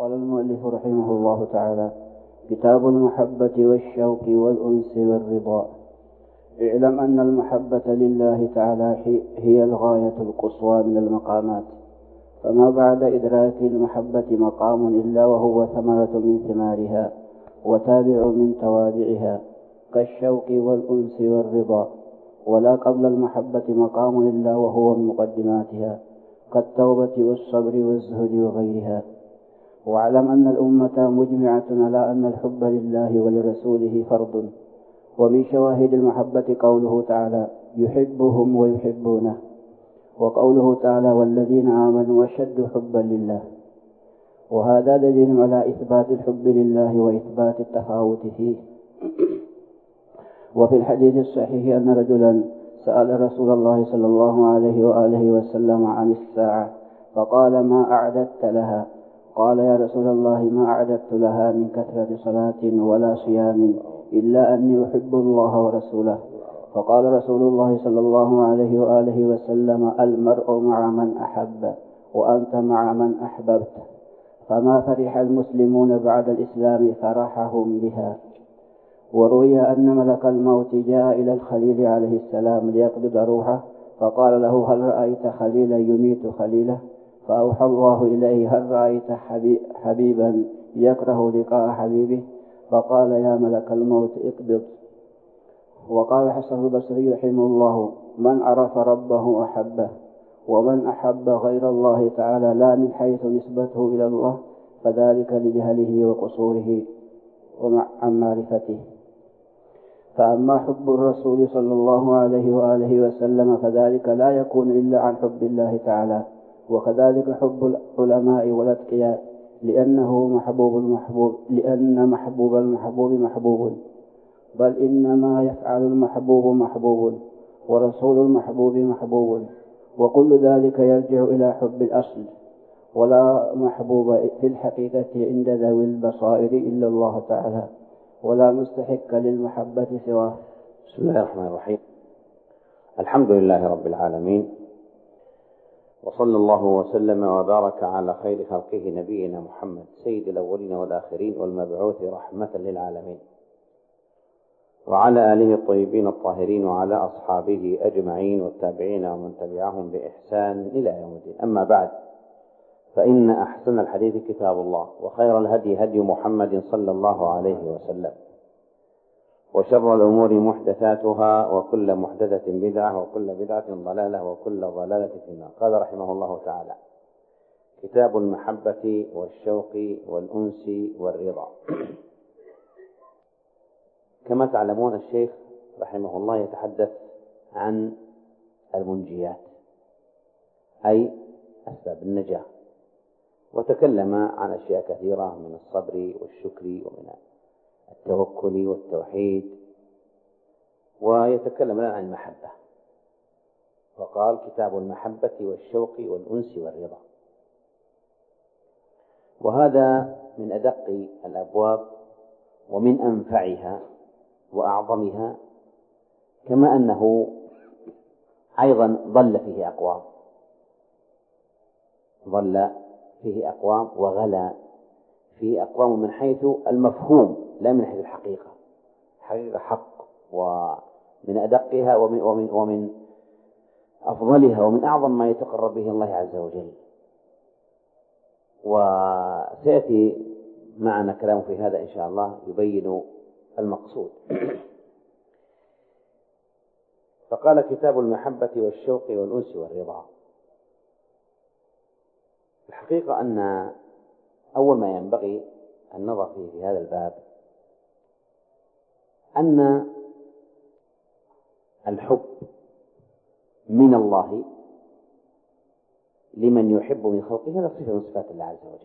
قال المؤلف رحمه الله تعالى: كتاب المحبة والشوق والأنس والرضا. اعلم أن المحبة لله تعالى هي الغاية القصوى من المقامات، فما بعد إدراك المحبة مقام إلا وهو ثمرة من ثمارها وتابع من توابعها، كالشوق والأنس والرضا. ولا قبل المحبة مقام إلا وهو من مقدماتها، كالتوبة والصبر والزهد وغيرها. واعلم أن الأمة مجمعة على أن الحب لله ولرسوله فرض، ومن شواهد المحبة قوله تعالى: يحبهم ويحبونه، وقوله تعالى: والذين آمنوا أشد حبا لله. وهذا دليل على إثبات الحب لله وإثبات التفاوت فيه. وفي الحديث الصحيح أن رجلا سأل رسول الله صلى الله عليه وآله وسلم عن الساعة، فقال: ما أعددت لها؟ قال: يا رسول الله، ما أعددت لها من كثرة صلاة ولا صيام إلا أني أحب الله ورسوله. فقال رسول الله صلى الله عليه وآله وسلم: المرء مع من أحب، وأنت مع من أحببت. فما فرح المسلمون بعد الإسلام فرحهم بها. وروي أن ملك الموت جاء إلى الخليل عليه السلام ليقبض روحه، فقال له: هل رأيت خليلا يميت خليله؟ فأوحى الله إليه: هل رأيت حبيبا يكره لقاء حبيبه؟ فقال: يا ملك الموت اقبض. وقال حسن البصري رحمه الله: من عرف ربه أحبه، ومن أحب غير الله تعالى لا من حيث نسبته إلى الله فذلك لجهله وقصوره عن معرفته. فأما حب الرسول صلى الله عليه وآله وسلم فذلك لا يكون إلا عن حب الله تعالى، وكذلك حب العلماء والأتقياء، لأن محبوب المحبوب محبوب، بل إنما يفعل المحبوب محبوب، ورسول المحبوب محبوب، وكل ذلك يرجع إلى حب الأصل. ولا محبوب في الحقيقة عند ذوي البصائر إلا الله تعالى، ولا مستحق للمحبة سواه. بسم الله الرحمن الرحيم. الحمد لله رب العالمين، وصلى الله وسلم وبارك على خير خلقه نبينا محمد سيد الأولين والآخرين والمبعوث رحمة للعالمين، وعلى آله الطيبين الطاهرين وعلى أصحابه أجمعين والتابعين ومن تبعهم بإحسان إلى يوم الدين. أما بعد، فإن أحسن الحديث كتاب الله، وخير الهدي هدي محمد صلى الله عليه وسلم، وشر الأمور محدثاتها، وكل محدثة بدعة، وكل بدعة ضلالة، وكل ضلالة في النار. قال رحمه الله تعالى: كتاب المحبة والشوق والأنس والرضا. كما تعلمون الشيخ رحمه الله يتحدث عن المنجيات، أي أسباب النجاة، وتكلم عن أشياء كثيرة من الصبر والشكر ومن التوكل والتوحيد، ويتكلم الآن عن المحبة، وقال: كتاب المحبة والشوق والأنس والرضا. وهذا من أدق الأبواب ومن أنفعها وأعظمها، كما أنه أيضا ضل فيه أقوام وغلا فيه أقوام من حيث المفهوم لا من حيث الحقيقة. حقيقة حق، ومن أدقها ومن أفضلها ومن أعظم ما يتقرب به الله عز وجل. وسيأتي معنا كلام في هذا إن شاء الله يبين المقصود. فقال: كتاب المحبة والشوق والأنس والرضا. الحقيقة أن أول ما ينبغي النظر فيه في هذا الباب أن الحب من الله لمن يحب من خلقه هذا صفة من صفات الله عز وجل،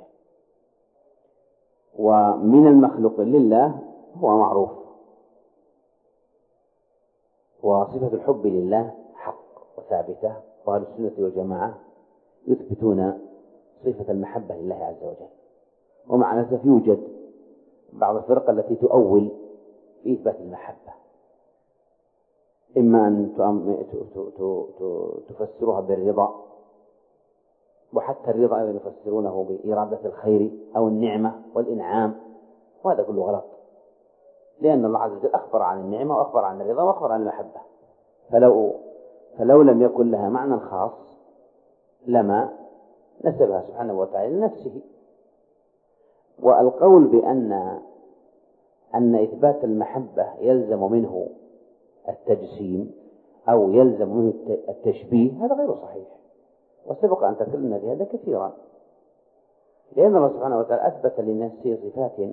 ومن المخلوق لله هو معروف. وصفة الحب لله حق وثابتة، وأهل السنة والجماعة يثبتون صفة المحبة لله عز وجل. ومع الأسف يوجد بعض الفرق التي تؤول في إثبات المحبة، إما أن تفسرها بالرضا، وحتى الرضا أيضا يفسرونه بإرادة الخير أو النعمة والإنعام، وهذا كله غلط، لأن الله عز وجل أخبر عن النعمة وأخبر عن الرضا وأخبر عن المحبة، فلو لم يكن لها معنى خاص لما نسبها سبحانه وتعالى لنفسه. والقول بأن إثبات المحبة يلزم منه التجسيم أو يلزم منه التشبيه هذا غير صحيح، وسبق أن تكلمنا في هذا كثيرا، لأن الله سبحانه وتعالى أثبت لنفسه صفات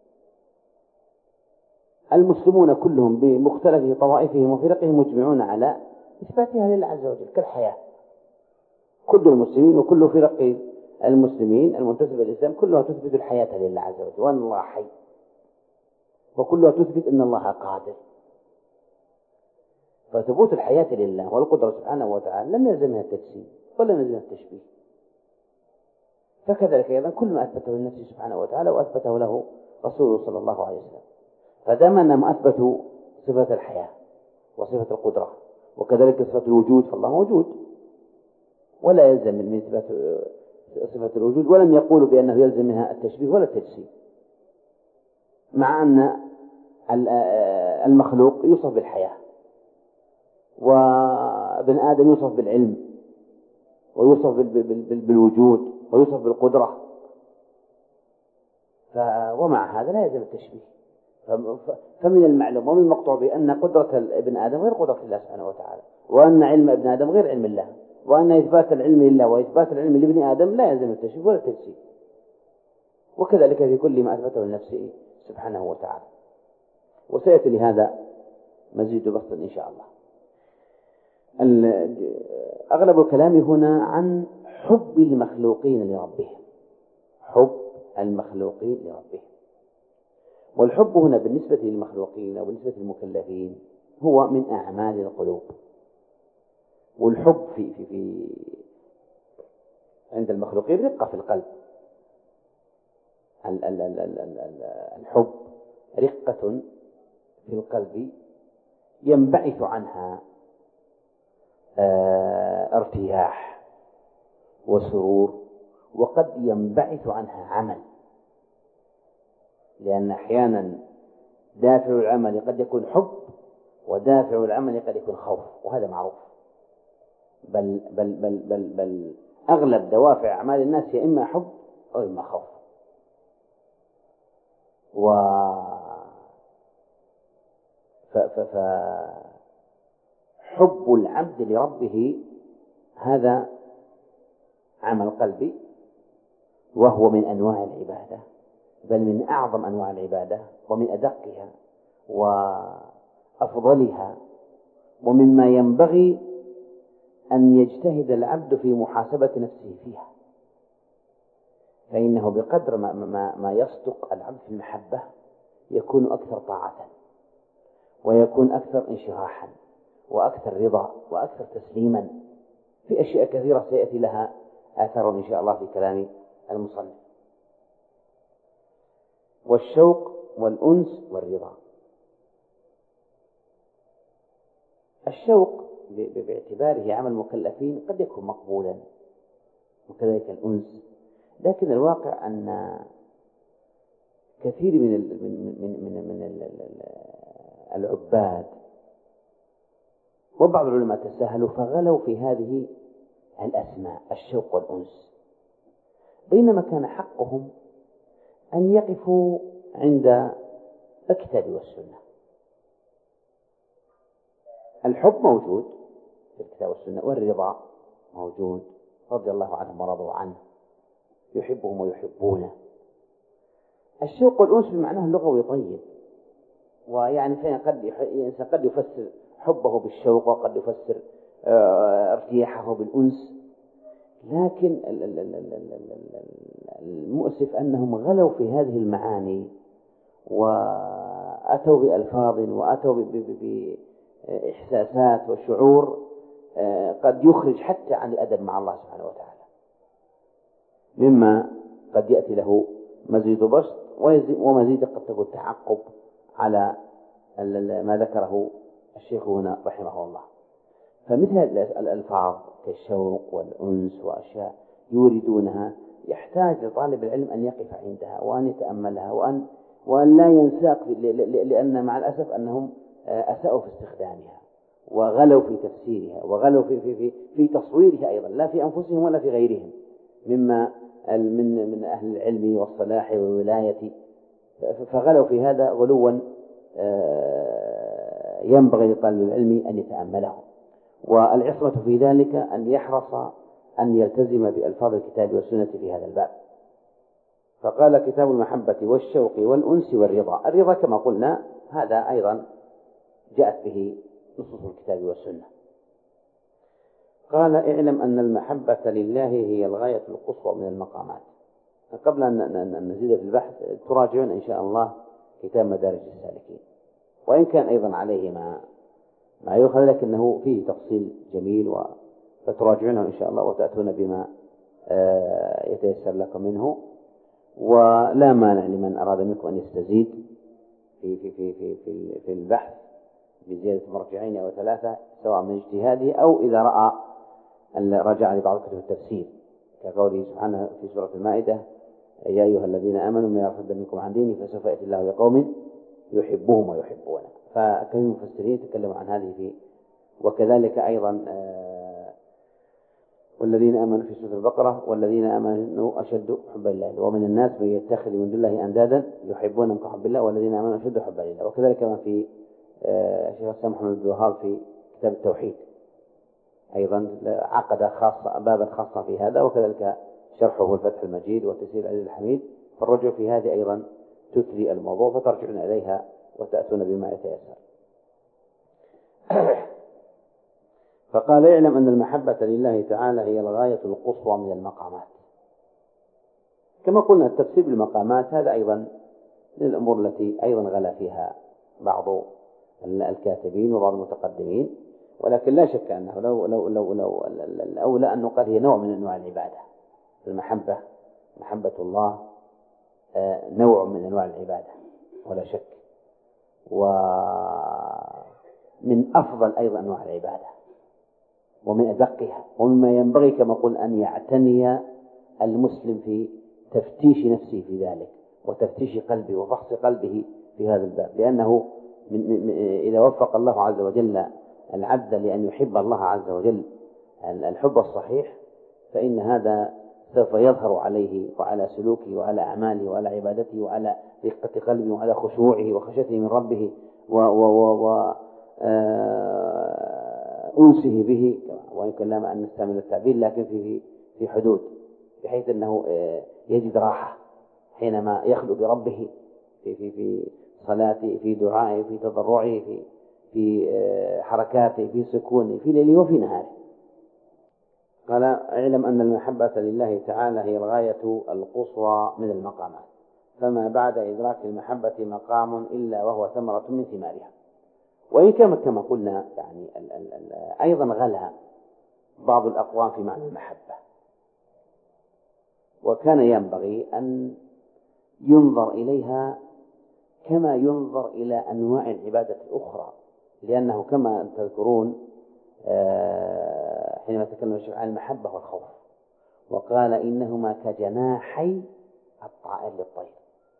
المسلمون كلهم بمختلف طوائفهم وفرقهم مجمعون على إثباتها لله عز وجل كالحياة. كل المسلمين وكل فرق المسلمين المنتسبة للإسلام كلها تثبت الحياة لله عز وجل وأن الله حي، وكلها تثبت أن الله قادر. فثبوت الحياة لله والقدرة سبحانه وتعالى لم يلزمها التجسيم ولا يلزمها التشبيه. فكذلك أيضا كل ما أثبته لنفسه سبحانه وتعالى وأثبته له رسوله صلى الله عليه وسلم، فدام أنهم أثبتوا صفة الحياة وصفة القدرة وكذلك صفة الوجود فالله موجود، ولا يلزم من إثبات صفة الوجود، ولم يقولوا بأنه يلزم منها التشبيه ولا التجسيم، مع أن المخلوق يوصف بالحياة وابن آدم يوصف بالعلم ويوصف بالوجود ويوصف بالقدرة، ومع هذا لا يلزم التشبيه. فمن المعلوم ومن المقطوع بأن قدرة ابن آدم غير قدرة الله سبحانه وتعالى، وأن علم ابن آدم غير علم الله، وأن إثبات العلم لله وإثبات العلم لابن آدم لا يلزم التشبيه ولا التجسيم، وكذلك في كل ما أثبته لنفسه سبحانه وتعالى. وسيأتي لهذا مزيد بسط إن شاء الله. أغلب الكلام هنا عن حب المخلوقين لربهم، حب المخلوقين لربهم. والحب هنا بالنسبة للمخلوقين أو بالنسبة للمكلفين هو من أعمال القلوب. والحب في عند المخلوقين رقة في القلب، الحب رقة في القلب ينبعث عنها ارتياح وسرور، وقد ينبعث عنها عمل، لأن أحيانا دافع العمل قد يكون حب ودافع العمل قد يكون خوف، وهذا معروف. بل أغلب دوافع أعمال الناس يا إما حب أو إما خوف. فحب العبد لربه هذا عمل قلبي، وهو من أنواع العبادة، بل من أعظم أنواع العبادة ومن أدقها وأفضلها، ومما ينبغي أن يجتهد العبد في محاسبة نفسه فيها، فإنه بقدر ما يصدق العبد في المحبة يكون أكثر طاعة ويكون أكثر انشراحا وأكثر رضا وأكثر تسليما في أشياء كثيرة سيأتي لها آثار إن شاء الله في كلام المصنف. والشوق والأنس والرضا. الشوق باعتباره عمل المكلفين قد يكون مقبولا، وكذلك الأنس، لكن الواقع أن كثير من العباد وبعض العلماء تساهلوا فغلوا في هذه الأسماء الشوق والأنس، بينما كان حقهم أن يقفوا عند الكتاب والسنة. الحب موجود في الكتاب والسنة، والرضا موجود، رضي الله عنهم ورضوا عنه، يحبهم ويحبونه. الشوق والأنس بمعناه اللغوي طيب، ويعني الإنسان قد يفسر حبه بالشوق وقد يفسر ارتياحه بالأنس، لكن المؤسف أنهم غلوا في هذه المعاني وأتوا بألفاظ وأتوا بإحساسات وشعور قد يخرج حتى عن الأدب مع الله سبحانه وتعالى، مما قد يأتي له مزيد بسط ومزيد قد تكون تعقب على ما ذكره الشيخ هنا رحمه الله. فمثل الألفاظ كالشوق والأنس وأشياء يوردونها يحتاج لطالب العلم أن يقف عندها وأن يتأملها وأن لا ينساق، لأن مع الأسف أنهم أساءوا في استخدامها وغلوا في تفسيرها وغلوا في تصويرها أيضا، لا في أنفسهم ولا في غيرهم مما من أهل العلم والصلاح والولاية، فغلوا في هذا غلوا ينبغي لطالب العلم أن يتأمله. والعصمة في ذلك أن يحرص أن يلتزم بألفاظ الكتاب والسنة في هذا الباب. فقال كتاب المحبة والشوق والأنس والرضا. الرضا كما قلنا هذا أيضا جاءت به نصوص الكتاب والسنة. قال اعلم أن المحبة لله هي الغاية القصوى من المقامات. قبل أن نزيد في البحث تراجعون إن شاء الله كتاب مدارج السالكين، وإن كان أيضا عليه ما يؤخذ، لكنه فيه تفصيل جميل، فتراجعونه إن شاء الله وتأتون بما يتيسر لكم منه. ولا مانع لمن أراد منكم أن يستزيد في البحث بزيادة مرجعين أو 3 سواء من اجتهاده أو إذا رأى أن رجع لبعض كتب التفسير، كقوله سبحانه في سورة المائدة: يا أيها الذين آمنوا من يرتد منكم عن دينه فسوف يأتي الله بقوم يحبهم ويحبونه. فكثير من المفسرين تكلموا عن هذه فيه. وكذلك أيضا والذين آمنوا في سورة البقرة: والذين آمنوا أشد حبا لله ومن الناس من يتخذ من دون الله أندادا يحبونهم كحب الله والذين آمنوا أشد حبا لله. وكذلك ما في شيخ الإسلام محمد بن الوهاب في كتاب التوحيد أيضا عقد بابا خاصا في هذا، وكذلك شرحه الفتح المجيد وتيسير العزيز الحميد. فالرجوع في هذه أيضا تثري الموضوع، فترجعون إليها وتأتون بما يتيسر. فقال اعلم أن المحبة لله تعالى هي الغاية القصوى من المقامات. كما قلنا التفسير بالمقامات هذا أيضا من الأمور التي أيضا غلا فيها بعض الكاتبين وبعض المتقدمين، ولكن لا شك أنه لو الأولى أن نقال هي نوع من أنواع العبادة. المحبة محبة الله نوع من أنواع العبادة ولا شك، ومن أفضل أيضا أنواع العبادة ومن أدقها، ومما ينبغي كما قل أن يعتني المسلم في تفتيش نفسه في ذلك وتفتيش قلبه وفحص قلبه في هذا الباب، لأنه إذا وفق الله عز وجل العبد لأن يحب الله عز وجل الحب الصحيح، فإن هذا سوف يظهر عليه وعلى سلوكه وعلى أعماله وعلى عبادته وعلى رقة قلبه وعلى خشوعه وخشيته من ربه وأنسه به، وإن كان لا أن نستعمل التعبير لكن في حدود، بحيث أنه يجد راحة حينما يخلو بربه في صلاته، في دعائه، في تضرعه، في حركاته، في سكونه، في ليله وفي نهاره. قال اعلم أن المحبة لله تعالى هي الغاية القصوى من المقامات، فما بعد إدراك المحبة مقام إلا وهو ثمرة من ثمارها. وإن كان كما قلنا يعني أيضا غلا بعض الأقوام في معنى المحبة، وكان ينبغي أن ينظر إليها كما ينظر إلى أنواع العبادة الأخرى، لأنه كما تذكرون حينما تكلم الشيخ عن المحبة والخوف وقال إنهما كجناحي الطائر للطير،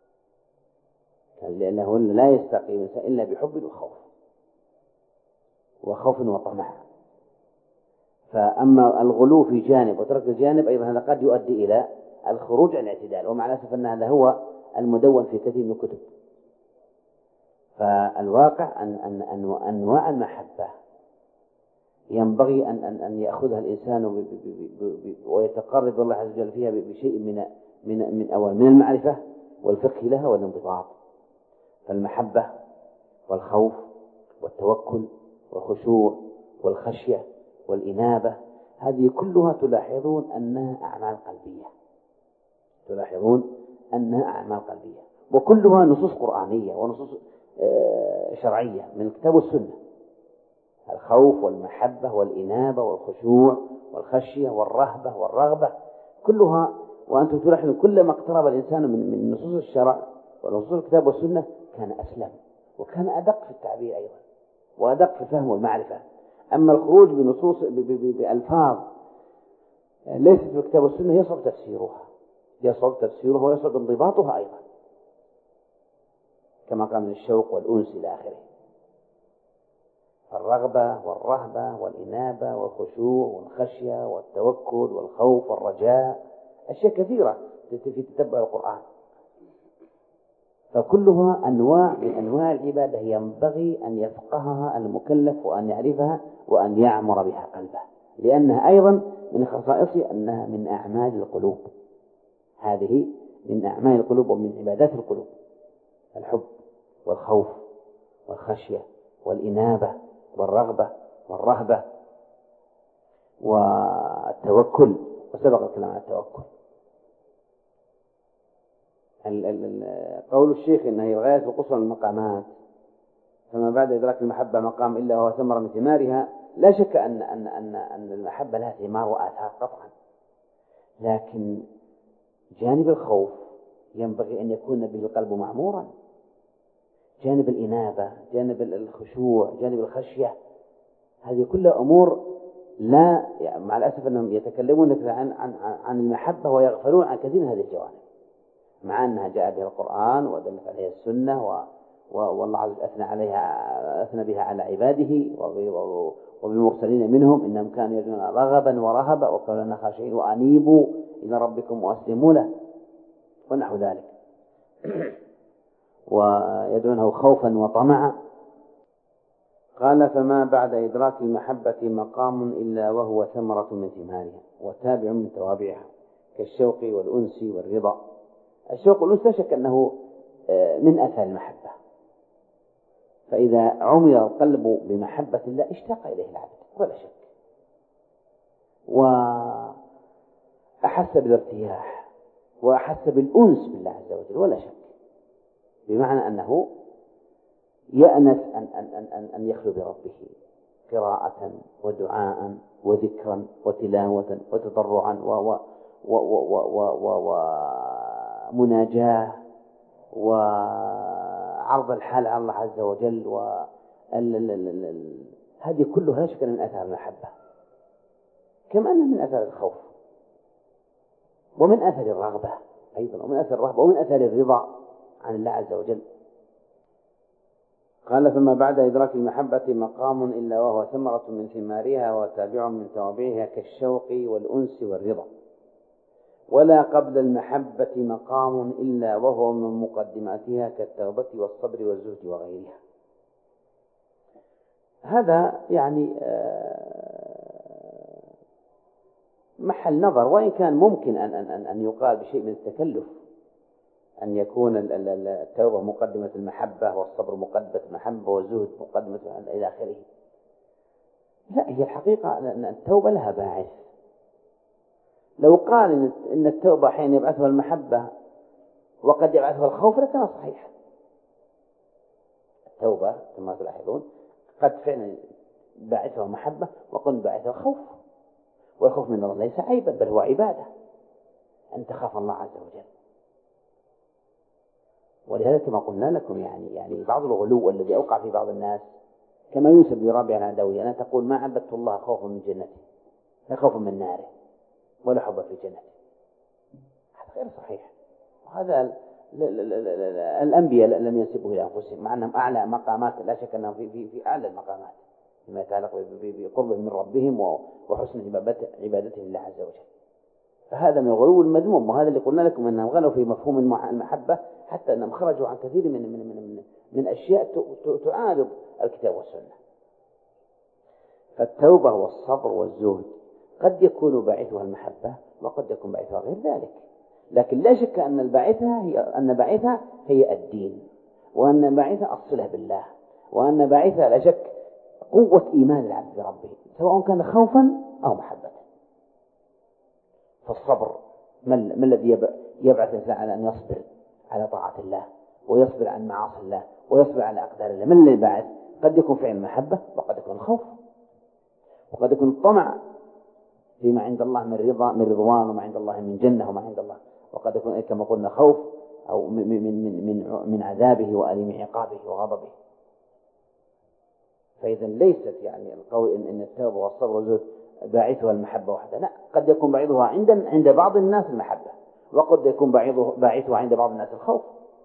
لأنه لا يستقيم إلا بحب وخوف وخوف وطمع. فأما الغلو في جانب وترك الجانب أيضا هذا قد يؤدي إلى الخروج عن الاعتدال، ومع الأسف أن هذا هو المدون في كثير من الكتب. فالواقع أن أنواع المحبة ينبغي أن يأخذها الإنسان ويتقرب الله عز وجل فيها بشيء من أول من المعرفة والفقه لها والانضباط. فالمحبة والخوف والتوكل والخشوع والخشية والإنابة هذه كلها تلاحظون أنها أعمال قلبية، وكلها نصوص قرآنية ونصوص شرعية من الكتاب والسنة. الخوف والمحبة والإنابة والخشوع والخشية والرهبة والرغبة كلها، وأنتم تلاحظون كلما اقترب الإنسان من نصوص الشرع ونصوص الكتاب والسنة كان أسلم وكان أدق في التعبير أيضا وأدق في الفهم والمعرفة. أما الخروج بنصوص بألفاظ ليست في الكتاب والسنة يصعب تفسيرها ويصعب انضباطها أيضا، كما قال من الشوق والأنس إلى آخره. الرغبة والرهبة والإنابة والخشوع والخشية والتوكل والخوف والرجاء، أشياء كثيرة في تتبع القرآن، فكلها أنواع من أنواع العبادة ينبغي أن يفقهها المكلف وأن يعرفها وأن يعمر بها قلبه، لأنها أيضا من خصائصها أنها من أعمال القلوب. هذه من أعمال القلوب ومن عبادات القلوب، الحب والخوف والخشية والإنابة والرغبة والرهبة والتوكل، وسبق الكلام عن التوكل. قول الشيخ إنها الغاية القصوى من المقامات، فما بعد إدراك المحبة مقام إلا وهو ثمرة من ثمارها. لا شك أن المحبة لها ثمار وآثار قطعا، لكن جانب الخوف ينبغي أن يكون به القلب معمورا، جانب الإنابة، جانب الخشوع، جانب الخشية، هذه كلها أمور لا يعني مع الأسف أنهم يتكلمون عن المحبة ويغفلون عن كثير من هذه الجوانب، مع أنها جاء بها القرآن ودلت عليها السنة والله عز وجل أثنى بها على عباده وبالمرسلين منهم إنهم كانوا يدعون رغبا ورهبا وكانوا لنا خاشعين وأنيبوا إلى ربكم وأسلموا له ونحو ذلك، ويدعونه خوفا وطمعا. قال فما بعد إدراك المحبة مقام إلا وهو ثمرة من ثمارها وتابع من توابعها، كالشوق والأنس والرضا. الشوق والأنس لا شك أنه من أثر المحبة، فإذا عمر القلب بمحبة الله اشتاق إليه العبد ولا شك، وأحس بالارتياح وأحس بالأنس بالله عز وجل ولا شك، بمعنى أنه يأنس أن يخلو بربه قراءة ودعاء وذكرا وتلاوة وتضرعا ومناجاة وعرض الحال على الله عز وجل، هذه كلها لا شك من أثار المحبة، كما أنها من أثار الخوف ومن أثر الرغبة أيضا، ومن أثر الرهبة ومن أثر الرضا عن الله عز وجل. قال فما بعد إدراك المحبة مقام إلا وهو ثمرة من ثمارها وتابع من توابعها، كالشوق والأنس والرضا. ولا قبل المحبة مقام إلا وهو من مقدماتها، كالتوبة والصبر والزهد وغيرها. هذا يعني محل نظر، وإن كان ممكن أن يقال بشيء من التكلف أن يكون التوبة مقدمة المحبة والصبر مقدمة المحبة والزهد مقدمة إلى آخره. لا، هي الحقيقة أن التوبة لها باعث. لو قال إن التوبة حين يبعثها المحبة وقد يبعثها الخوف لكان صحيح. التوبة كما تلاحظون قد فعلا باعثها محبة وقد باعثها الخوف، والخوف من الله ليس عيبا بل هو عبادة، أن تخاف الله عز وجل. ولهذا كما قلنا لكم يعني بعض الغلو الذي أوقع في بعض الناس كما ينسب لرابع العدوية، أنا تقول ما عبدت الله خوفا من جنته لا خوفا من ناره ولا حبا في جنته، هذا غير صحيح. وهذا الأنبياء لم ينسبوه إلى أنفسهم، مع أنهم أعلى مقامات، لا شك أنهم في أعلى المقامات فيما يتعلق بقربهم من ربهم وحسن عبادتهم لله عز وجل. فهذا من الغلو المذموم، وهذا اللي قلنا لكم أنهم غلوا في مفهوم المحبة حتى أنهم خرجوا عن كثير من أشياء تعارض الكتاب والسنة. فالتوبة والصبر والزهد قد يكون باعثها المحبة وقد يكون باعثها غير ذلك، لكن لا شك أن باعثها هي الدين، وأن باعثها الصلة بالله، وأن باعثها لا شك قوة إيمان العبد بربه سواء كان خوفا أو محبة. فالصبر ما الذي يبعث الإنسان على أن يصبر على طاعة الله ويصبر عن معاصي الله ويصبر على أقدار الله؟ من الذي بعث؟ قد يكون فعل المحبة وقد يكون الخوف، وقد يكون الطمع فيما عند الله من رضوان، وما عند الله من جنة، وما عند الله، وقد يكون كما قلنا خوف أو من عذابه وأليم عقابه وغضبه. فإذا ليست يعني القول إن التوبة والصبر والزهد باعثها المحبة وحدها، لا، قد يكون باعثها عند بعض الناس المحبة، وقد يكون باعثها عند بعض الناس الخوف،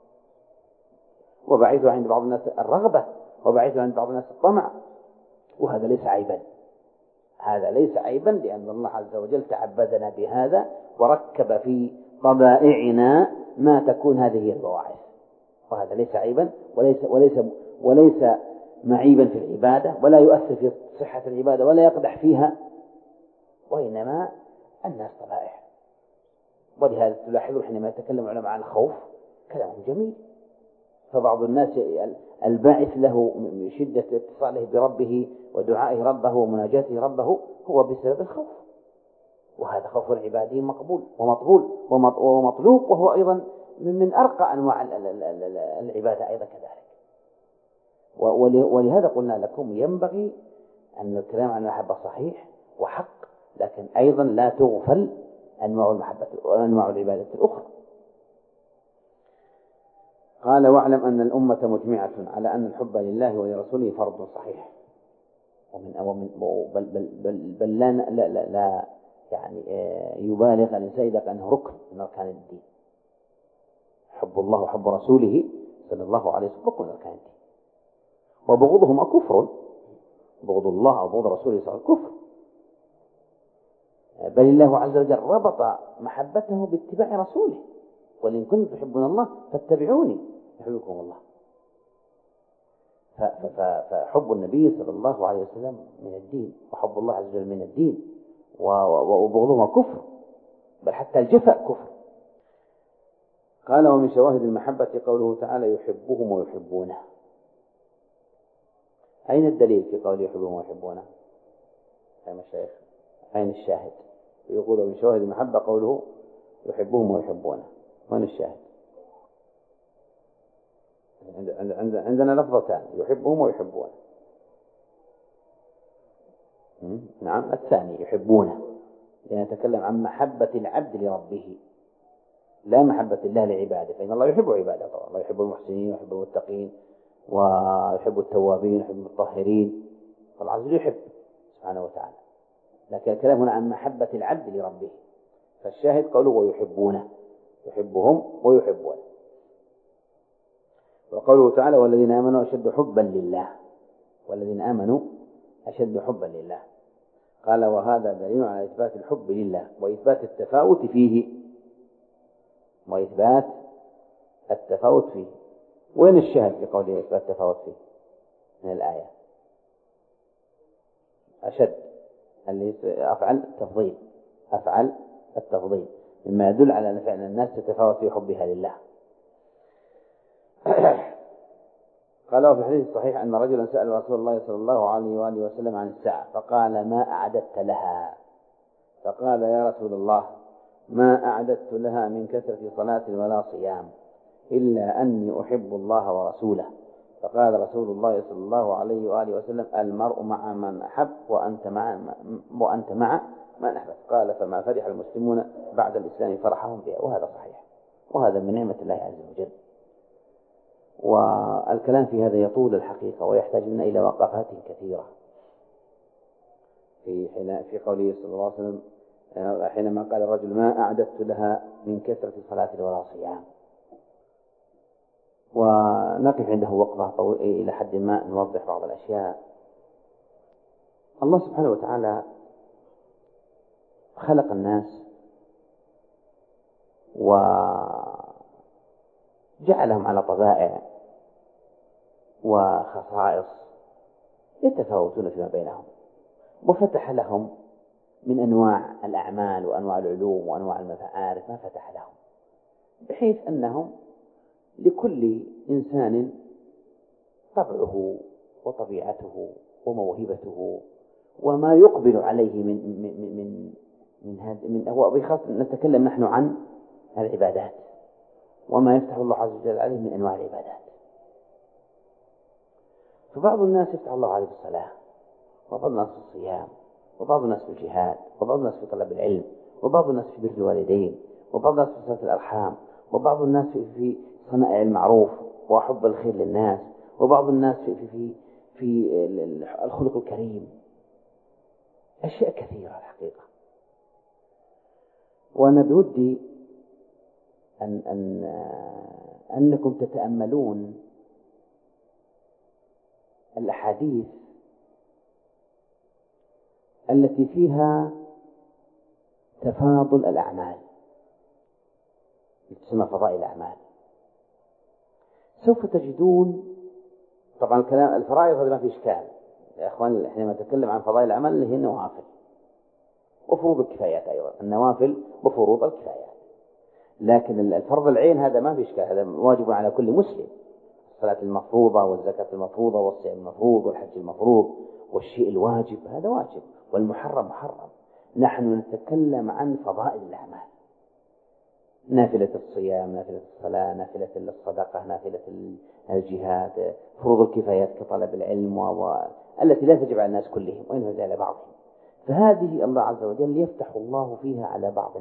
وباعثها عند بعض الناس الرغبة، وباعثها عند بعض الناس الطمع. وهذا ليس عيبا، هذا ليس عيبا، لأن الله عز وجل تعبدنا بهذا وركب في طبائعنا ما تكون هذه البواعث، وهذا ليس عيبا وليس معيبا في العبادة، ولا يؤثر في صحة العبادة ولا يقدح فيها، وإنما الناس طبائع. ولهذا تلاحظوا حينما يتكلم العلماء عن الخوف كلامهم جميل، فبعض الناس الباعث له من شدة اتصاله بربه ودعائه ربه ومناجاته ربه هو بسبب الخوف، وهذا خوف العبادين مقبول ومطبول ومطلوب، وهو أيضا من أرقى أنواع العبادة أيضا كذلك. ولهذا قلنا لكم ينبغي أن الكلام عن المحبة صحيح وحق، لكن أيضا لا تغفل أنواع المحبة وأنواع العبادة الأخرى. قال: واعلم أن الأمة مجمعة على أن الحب لله ولرسوله فرض صحيح، بل لا يعني يبالغ الإنسان إذا كان ركن من أركان الدين. حب الله وحب رسوله صلى الله عليه وسلم ركن من أركان الدين، وبغضهما كفر، بغض الله أو بغض رسوله صلى الله عليه وسلم كفر، بل الله عز وجل ربط محبته باتباع رسوله: قل إن كنتم تحبون الله فاتبعوني يحببكم الله. فحب النبي صلى الله عليه وسلم من الدين، وحب الله عز وجل من الدين، وبغضهما كفر، بل حتى الجفاء كفر. قال: ومن شواهد المحبة قوله تعالى: يحبهم ويحبونه. أين الدليل في قوله يحبهم ويحبونه يا مشايخ؟ أين الشاهد؟ يقول: ومن شواهد المحبة قوله يحبهم ويحبونه. وين الشاهد؟ عندنا لفظتان: يحبهم ويحبونه. نعم، الثاني يحبونه، لأن نتكلم عن محبة العبد لربه، لا محبة الله لعباده، فإن الله يحب عباده طبعا، الله يحب المحسنين ويحب المتقين ويحب التوابين ويحب المطهرين، فالله عز وجل يحب سبحانه وتعالى، لكن الكلام هنا عن محبة العبد لربه، فالشاهد قوله ويحبونه، يحبهم ويحبونه. وقوله تعالى: والذين آمنوا أشد حبا لله، والذين آمنوا أشد حبا لله. قال: وهذا دليل على إثبات الحب لله وإثبات التفاوت فيه، وإثبات التفاوت فيه. وين الشاهد في قوله إثبات التفاوت فيه من الآية؟ أشد اللي أفعل التفضيل، أفعل التفضيل مما يدل على أن فعل الناس تتفاوت في حبها لله. قال: وفي الحديث الصحيح أن رجلا سأل رسول الله صلى الله عليه وآله وسلم عن الساعة فقال: ما أعددت لها؟ فقال: يا رسول الله، ما أعددت لها من كثرة صلاة ولا صيام، إلا أني أحب الله ورسوله. فقال رسول الله صلى الله عليه وآله وسلم: المرء مع من أحب وأنت مع من أحببت. قال: فما فرح المسلمون بعد الإسلام فرحهم بها. وهذا صحيح، وهذا من نعمة الله عز وجل. والكلام في هذا يطول الحقيقة ويحتاج منا إلى وقفات كثيرة في قوله صلى الله عليه وسلم حينما قال الرجل: ما أعددت لها من كثرة صلاة ولا صيام. ونقف عنده وقفة إلى حد ما نوضح بعض الأشياء. الله سبحانه وتعالى خلق الناس وجعلهم على طبائع وخصائص يتفاوتون فيما بينهم، وفتح لهم من أنواع الأعمال وأنواع العلوم وأنواع المعارف ما فتح لهم، بحيث أنهم لكل إنسان طبعه وطبيعته وموهبته وما يقبل عليه من هذا وبخاصة نتكلم نحن عن العبادات وما يفتح الله عز وجل عليه من أنواع العبادات. فبعض الناس يفتح الله عليه بالصلاة، وبعض الناس في الصيام، وبعض الناس في الجهاد، وبعض الناس في طلب العلم، وبعض الناس في بر الوالدين، وبعض الناس في صلة الأرحام، وبعض الناس في صنائع المعروف وحب الخير للناس، وبعض الناس في الخلق الكريم. أشياء كثيرة الحقيقة. وأنا بودي أنكم تتأملون الأحاديث التي فيها تفاضل الأعمال، تسمى فضائل الأعمال. سوف تجدون طبعا الكلام الفرائض هذا ما في إشكال يا أخوان، حينما نتكلم عن فضائل الأعمال اللي هي النوافل وفروض الكفايات، أيضا النوافل بفروض الكفايات. لكن الفرض العين هذا ما في إشكال، هذا واجب على كل مسلم، الصلاة المفروضة والزكاة المفروضة والصيام المفروض والحج المفروض والشيء الواجب هذا واجب، والمحرم محرم. نحن نتكلم عن فضائل الأعمال، نافلة الصيام، نافلة الصلاة، نافلة الصدقة، نافلة الجهاد، فروض الكفايات كطلب العلم التي لا تجب على الناس كلهم وإنما تجب على بعضهم. فهذه الله عز وجل يفتح الله فيها على بعض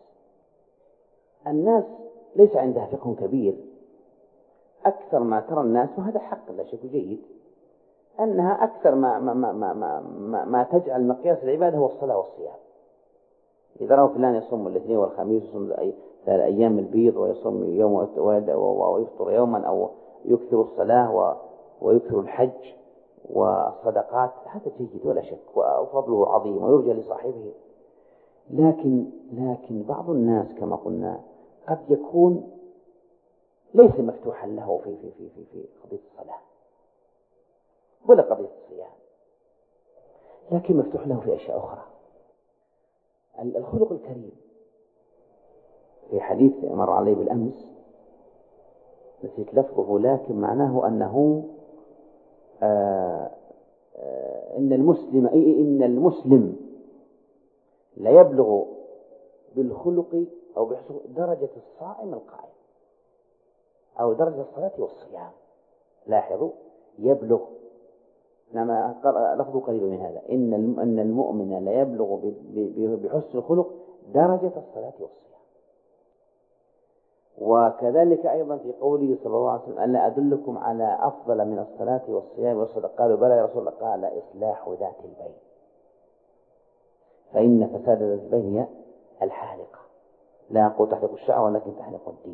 الناس ليس عندها فقه كبير. أكثر ما ترى الناس، وهذا حق لا شك جيد، أنها أكثر ما تجعل مقياس العبادة هو الصلاة والصيام. إذا رأوا فلان يصوم الاثنين والخميس ويصوم أيام البيض ويصوم يوم ويفطر يوما، أو يكثر الصلاة ويكثر الحج والصدقات، هذا جيد ولا شك وفضله عظيم ويرجى لصاحبه. لكن بعض الناس كما قلنا قد يكون ليس مفتوحا له في قضية الصلاة ولا قضية الصيام، لكن مفتوح له في أشياء أخرى. الخلق الكريم في حديث مر عليه بالأمس نسيت لفظه، لكن معناه أنه إن المسلم لا يبلغ بالخلق أو بحسن درجة الصائم القائم أو درجة الصلاة والصيام. لاحظوا، يبلغ، إنما لفظه قريب من هذا، إن المؤمن لا يبلغ بحسن الخلق درجة الصلاة والصيام. وكذلك أيضا في قوله صلى الله عليه وسلم: ألا أدلكم على أفضل من الصلاة والصيام والصدقة؟ قالوا: بلى يا رسول الله. قال: إصلاح ذات البين، فإن فساد ذات البين هي الحالقة، لا أقول تحلق الشعر ولكن تحلق الدين.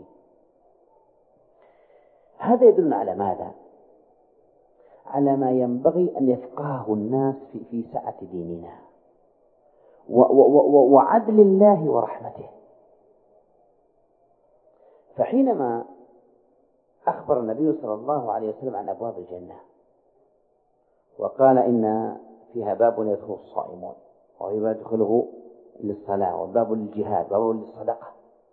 هذا يدلنا على ماذا؟ على ما ينبغي أن يفقهه الناس في سعة ديننا وعدل الله ورحمته. فحينما أخبر النبي صلى الله عليه وسلم عن أبواب الجنة وقال: إن فيها باب يدخل الصائمون، وفي باب يدخله للصلاة، وباب للجهاد، وباب للصدقة.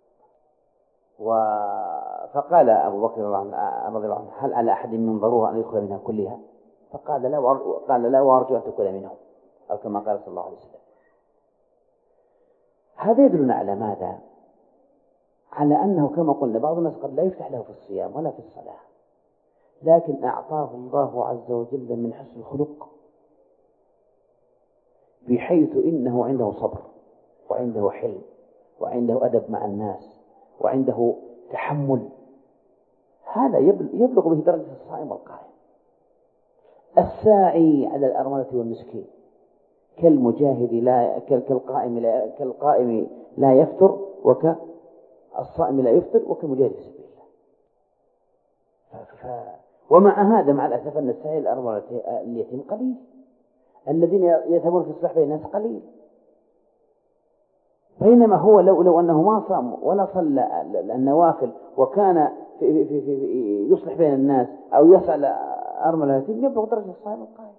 فقال أبو بكر رضي الله عنه: هل على أحد من ضرورة أن يدخل منها كلها؟ فقال: لا، وأرجو أن تكون منهم، أو كما قال صلى الله عليه وسلم. هذا يدلنا على ماذا؟ على أنه كما قلنا بعض الناس قد لا يفتح له في الصيام ولا في الصلاة، لكن أعطاه الله عز وجل من حسن الخلق، بحيث إنه عنده صبر وعنده حلم وعنده أدب مع الناس وعنده تحمل. هذا يبلغ به درجة الصائم والقائم. الساعي على الأرملة والمسكين كالمجاهد كالقائم لا يفتر، وكالصائم لا يفطر، وكالمجاهد في سبيل الله. ومع هذا مع الأسف أن الساعي الأرملة اليتيم قليل، الذين يذهبون في الصلاح بين الناس قليل. بينما هو لو أنه ما صام ولا صلى النوافل وكان يصلح بين الناس أو يسأل أرملة اليتيم، يبلغ درجة الصائم القائم.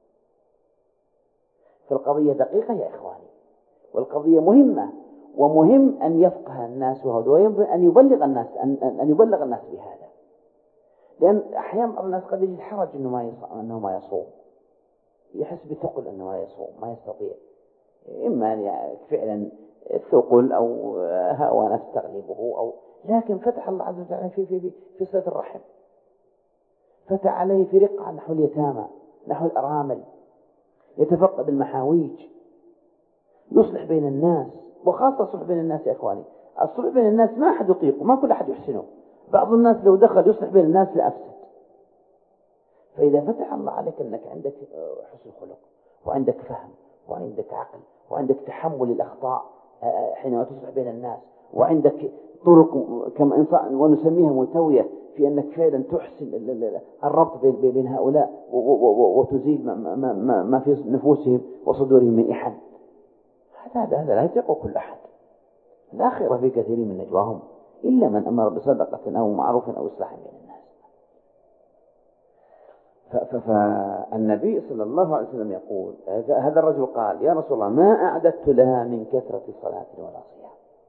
فالقضية دقيقة يا إخواني، والقضية مهمة، ومهم أن يفقه الناس ويمكن أن يبلغ الناس بهذا. لأن أحيانا بعض الناس قد يجد حرج أنه ما يصوم، يحس بثقل أنه ما يصوم، ما يستطيع، إما يعني فعلا الثقل أو هوى نفس تغلبه، لكن فتح الله عز وجل في صلة الرحم، فتح عليه في رقة نحو اليتامى، نحو الأرامل، يتفقد المحاويج، يصلح بين الناس. وخاصة الصلح بين الناس يا إخواني، الصلح بين الناس ما أحد يطيقه، ما كل أحد يحسنه. بعض الناس لو دخل يصلح بين الناس لأفسد. فإذا فتح الله عليك أنك عندك حسن خلق وعندك فهم وعندك عقل، وعندك تحمل الأخطاء حينما تصلح بين الناس، وعندك طرق كما إنسان ونسميها ملتوية في أنك فعلا تحسن الربط بين هؤلاء وتزيل ما في نفوسهم وصدورهم من إحن. هذا لا يطيق كل أحد. لا خير في كثير من نجواهم إلا من أمر بصدقة أو معروف أو إصلاح بين الناس. فالنبي صلى الله عليه وسلم يقول هذا الرجل قال يا رسول الله ما أعددت لها من كثرة صلاة ولا صيام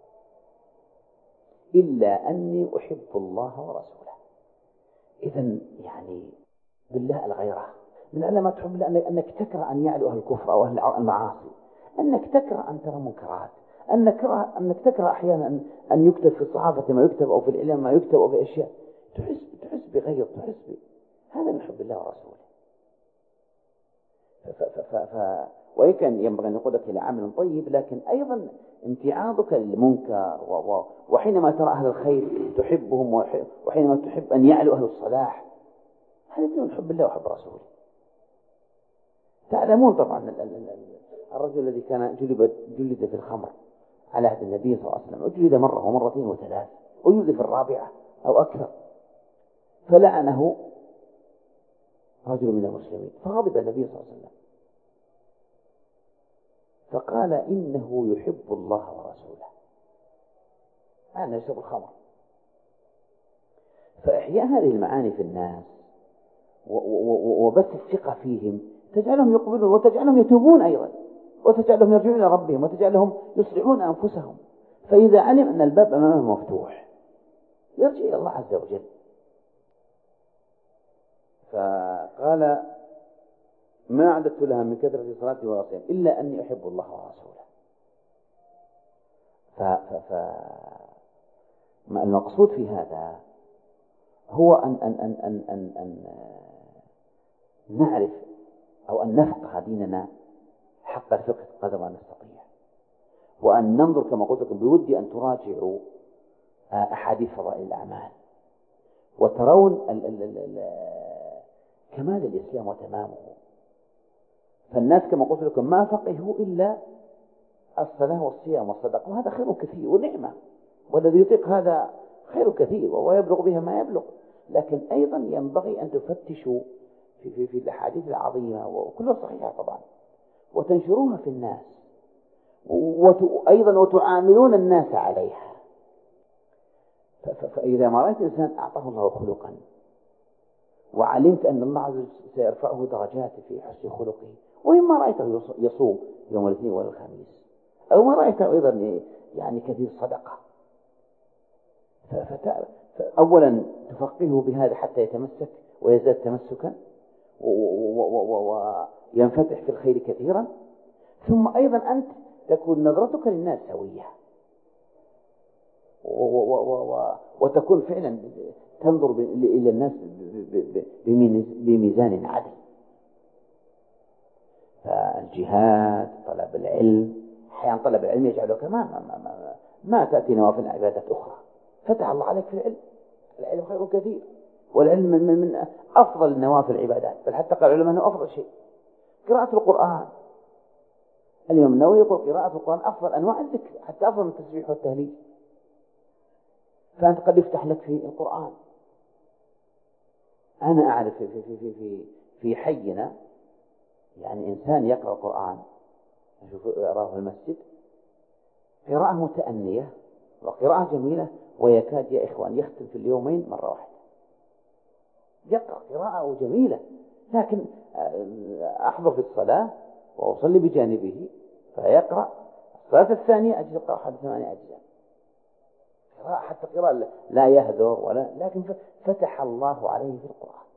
إلا أني أحب الله ورسوله. إذن يعني بالله الغيرة من علامات حب الله أنك تكره أن يعلو أهل الكفر أو أهل المعاصي، أنك تكره أن ترى منكرات، أنك تكره أحيانا أن يكتب في الصحافة ما يكتب أو في الإعلام ما يكتب أو في أشياء تحس بغيظ، هذا من حب الله ورسوله. وإن كان ينبغي أن يقودك إلى عمل طيب، لكن أيضا امتعاضك للمنكر وحينما ترى أهل الخير تحبهم وحينما تحب أن يعلو أهل الصلاح، هذا من حب الله وحب رسوله. تعلمون طبعا الرجل الذي كان جلد في الخمر على عهد النبي صلى الله عليه وسلم، وجلد مرة ومرتين وثلاث، وجلد في الرابعة أو أكثر، فلعنه رجل من المسلمين، فغضب النبي صلى الله عليه وسلم فقال إنه يحب الله ورسوله. أنا يشرب الخمر. فإحياء هذه المعاني في الناس وبث الثقة فيهم تجعلهم يقبلون وتجعلهم يتوبون أيضا، وتجعلهم يرجعون إلى ربهم، وتجعلهم يصلحون أنفسهم. فإذا علم أن الباب أمامه مفتوح يرجع إلى الله عز وجل. فقال ما أعددت لها من كثرة صلاتي وصيام إلا أني أحب الله ورسوله. المقصود في هذا هو أن نعرف أو أن نفقه ديننا حق الفقه قدر ما نستطيع، وأن ننظر كما قلت لكم بودي أن تراجعوا أحاديث فضائل الأعمال وترون كمال الإسلام وتمامه. فالناس كما قلت لكم ما فقهوا إلا الصلاة والصيام والصدقة، وهذا خير كثير ونعمة، والذي يطيق هذا خير كثير ويبلغ بها ما يبلغ. لكن أيضا ينبغي أن تفتشوا في الأحاديث العظيمة وكلها صحيحة طبعا، وتنشروها في الناس، وأيضا وتعاملون الناس عليها. فإذا ما رأيت إنسان أعطاه الله خلقا وعلمت أن الله عز وجل سيرفعه درجات في حسن خلقه، وإما رأيته يصوم يوم الاثنين والخميس، أو ما رأيته أيضا يعني كثير صدقة، فأولا تفقهه بهذا حتى يتمسك ويزداد تمسكا وينفتح في الخير كثيرا. ثم أيضا أنت تكون نظرتك للناس سوية، وتكون فعلا تنظر إلى الناس بميزان عدل. فالجهاد، طلب العلم، أحيانا طلب العلم يجعلك ما تأتي نوافل عبادات أخرى. فتح الله عليك في العلم خير كثير، والعلم من أفضل النوافل العبادات، بل حتى قال العلماء أنه أفضل شيء قراءة القرآن. الإمام النووي يقول قراءة القرآن أفضل أنواع الذكر، حتى أفضل من التسبيح والتهليل. فأنت قد يفتح لك في القرآن. أنا أعرف في حينا يعني إنسان يقرأ القرآن، أشوف يقرأه في المسجد قراءة متأنية وقراءة جميلة، ويكاد يا إخوان يختم في اليومين مرة واحدة، يقرأ قراءة جميلة. لكن أحضر في الصلاة وأصلي بجانبه فيقرأ الصلاة الثانية أجل يقرأ 8 أجزاء قراءة، حتى قراءة لا يهذر ولا، لكن فتح الله عليه في القرآن.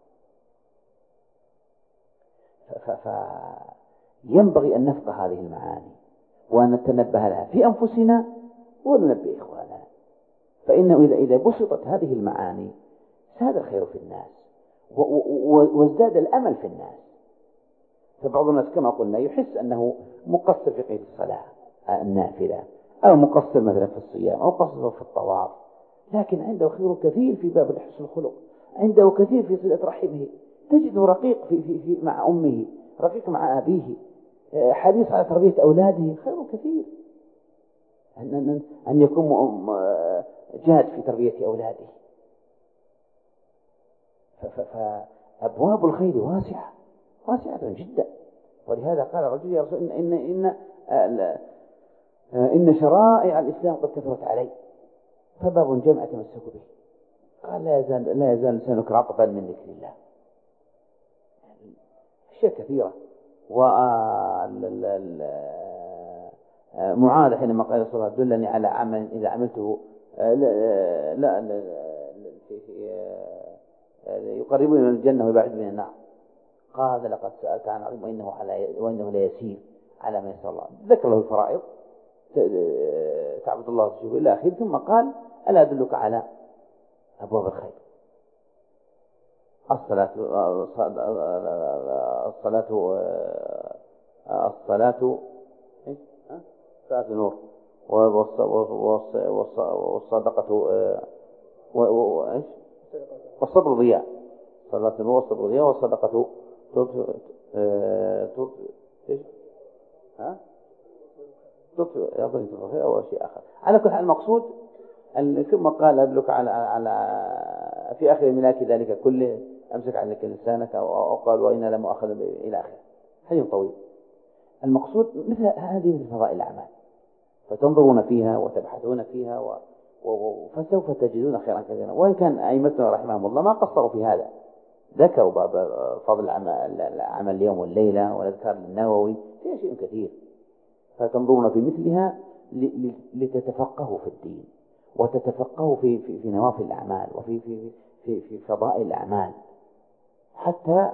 فينبغي أن نفقه هذه المعاني وأن نتنبه لها في أنفسنا وننبه إخواننا، فإنه إذا بسطت هذه المعاني زاد الخير في الناس وازداد الأمل في الناس. فبعض الناس كما قلنا يحس أنه مقصر في قيد الصلاة النافلة، أو مقصر مثلا في الصيام، أو مقصر في الطواف، لكن عنده خير كثير في باب حسن الخلق، عنده كثير في صلة رحمه، تجده رقيق في مع أمه، رقيق مع أبيه، حريص على تربية أولاده خير كثير. أن يكون جاد في تربية أولاده. فأبواب الخير واسعة جدا. ولهذا قال الرجل يا رسول إن شرائع الإسلام قد كثرت علي، فباب جمع تمسك به. قال لا يزال لسانك رطبا من ذكر الله. أشياء كثيرة. معاذ حينما قال رسول الله دلني على عمل إذا عملته يقربني من الجنة ويبعد من النار. قال لقد سألت عن عظيم وإنه ليسير على ما يسر الله. ذكر له الفرائض تعبد الله وتشرك به إلى آخره. ثم قال ألا أدلك على أبواب الخير؟ الصلاة صلاة النور والصدقة والصبر ضياء. صلاة النور والصبر ضياء والصدقة أو شيء آخر. على كل حال المقصود ثم قال أدلك على في آخر ملاك ذلك كله أمسك عليك لسانك أو قال وإن لم أخذ إلى آخره. حديث طويل. المقصود مثل فضائل الأعمال، فتنظرون فيها وتبحثون فيها فسوف تجدون خيرا كثيرا. وإن كان أئمتنا رحمهم الله ما قصروا في هذا، ذكروا فضل عمل اليوم والليلة والأذكار النووي، فيها شيء كثير. فتنظرون في مثلها لتتفقهوا في الدين وتتفقهوا في نوافل الأعمال وفي فضائل الأعمال، حتى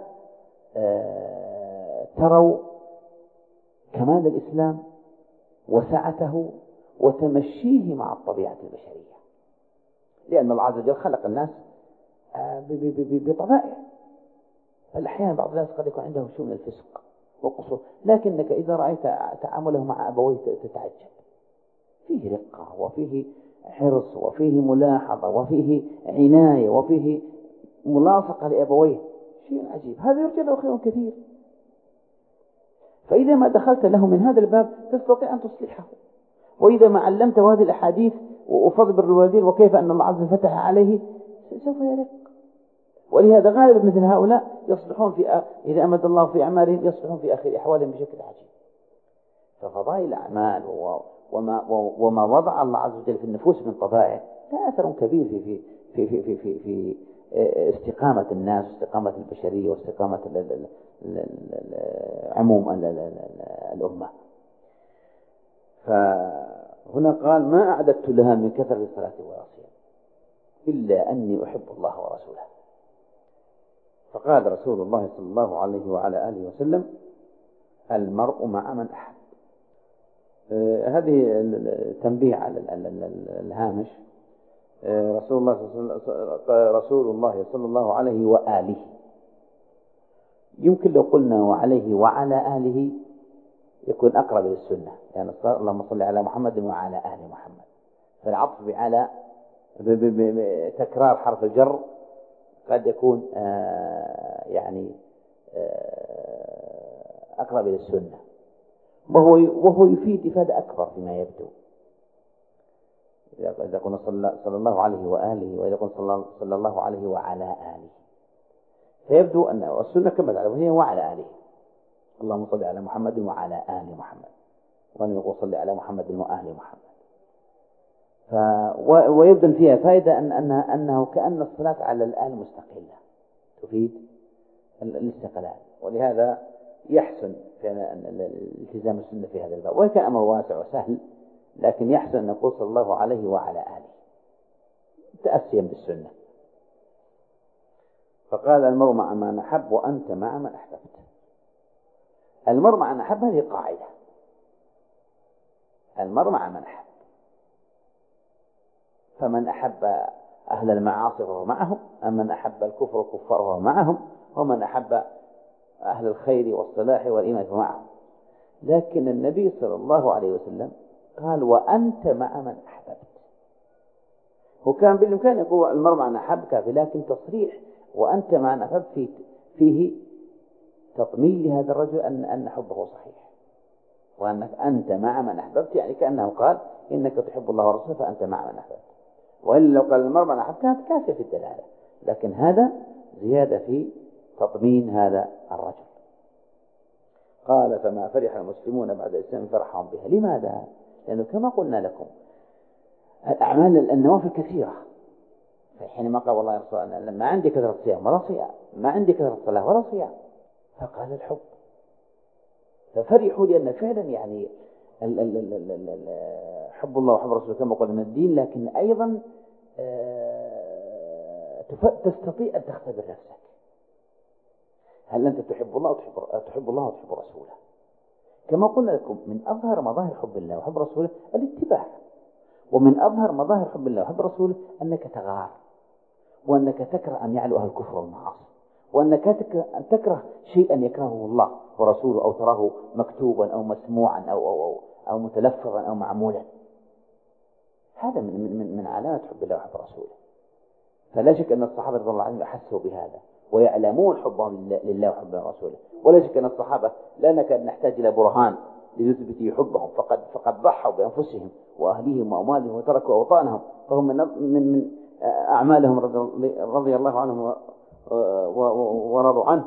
تروا كمال الإسلام وسعته وتمشيه مع الطبيعة البشرية. لأن الله عز وجل خلق الناس بطبائع. فالأحيان بعض الناس قد يكون عندهم شيء من الفسق والقصور، لكنك إذا رأيت تعامله مع أبويه تتعجب. فيه رقة وفيه حرص وفيه ملاحظة وفيه عناية وفيه ملاصقة لأبويه، شيء عجيب. هذا يرجى له خير كثير. فإذا ما دخلت له من هذا الباب تستطيع أن تصلحه. وإذا ما علمته هذه الأحاديث وفضل بر الوالدين وكيف أن الله عز وجل فتح عليه سوف يرق. ولهذا غالبا مثل هؤلاء يصلحون إذا أمد الله في أعمالهم يصلحون في آخر أحوالهم بشكل عجيب. ففضائل الأعمال وما وضع الله عز وجل في النفوس من طبائع لا أثر كبير في استقامة الناس واستقامة البشرية واستقامة عموم الأمة. فهنا قال ما أعددت لها من كثرة الصلاة والصيام إلا أني أحب الله ورسوله. فقال رسول الله صلى الله عليه وعلى آله وسلم المرء مع من أحب. هذه تنبيه على الهامش. رسول الله صلى الله عليه وآله. يمكن لو قلنا وعليه وعلى آله يكون أقرب للسنة، يعني اللهم صل على محمد وعلى آل محمد. فالعطف بعلى تكرار حرف الجر قد يكون أقرب للسنة، وهو يفيد إفادة أكبر فيما يبدو. إذا قلنا صلى الله عليه وآله، وإذا قلنا صلى الله عليه وعلى آله، فيبدو أن السنة كما تعلم هي وعلى آله. اللهم صل على محمد وعلى آل محمد، ولم يقل صل على محمد وآل محمد. ويبدو فيها فائدة أنه كأن الصلاة على الآل مستقلة تفيد الاستقلال. ولهذا يحسن التزام السنة في هذا الباب، وإن كان أمر واسع وسهل، لكن يحسن أن نقول صلى الله عليه وعلى آله تأسيا بالسنة. فقال المرء مع من أحب وأنت مع من أحببت. المرء مع من أحب هذه قاعدة، المرء مع من أحب. فمن أحب أهل المعاصي فهو معهم، أمن أحب الكفر والكفار فهو معهم، ومن أحب أهل الخير والصلاح والإيمان فهو معهم. لكن النبي صلى الله عليه وسلم قال وأنت مع من أحببت. وكان بالإمكان يقول المرء مع من أحب كافي، لكن تصريح وأنت مع من أحببت فيه تطمين لهذا الرجل أن حبه صحيح، وأنك أنت مع من أحببت، يعني كأنه قال إنك تحب الله ورسوله فأنت مع من أحببت. وإلا لو قال المرء من أحببت كانت كافية في الدلالة، لكن هذا زيادة في تضمين هذا الرجل. قال فما فرح المسلمون بعد الإسلام فرحهم بها. لماذا؟ لأنه كما قلنا لكم الأعمال النوافل كثيرة، فحينما قال والله يا رسول الله ما عندي كثرة صيام ولا صيام، ما عندي كثرة صلاة ولا صيام، فقال الحب، ففرحوا لأن فعلا يعني حب الله وحب رسوله كما قلنا من الدين، لكن أيضا تستطيع أن تختبر نفسك، هل أنت تحب الله وتحب رسوله؟ كما قلنا لكم من أظهر مظاهر حب الله وحب رسوله الاتباع، ومن أظهر مظاهر حب الله وحب رسوله أنك تغار، وأنك تكره أن يعلو أهل الكفر والمعاصي، وأنك تكره شيئا يكرهه الله ورسوله أو تراه مكتوبا أو مسموعا أو متلفظا أو معمولا. هذا من علامات حب الله وحب رسوله. فلا شك أن الصحابة رضي الله عنهم أحسوا بهذا ويعلمون حبهم لله وحب رسوله، ولا شك أن الصحابة لا نكاد نحتاج إلى برهان لنثبت حبهم، فقد ضحوا بأنفسهم وأهليهم وأموالهم وتركوا أوطانهم، فهم من أعمالهم رضي الله عنهم ورضوا عنه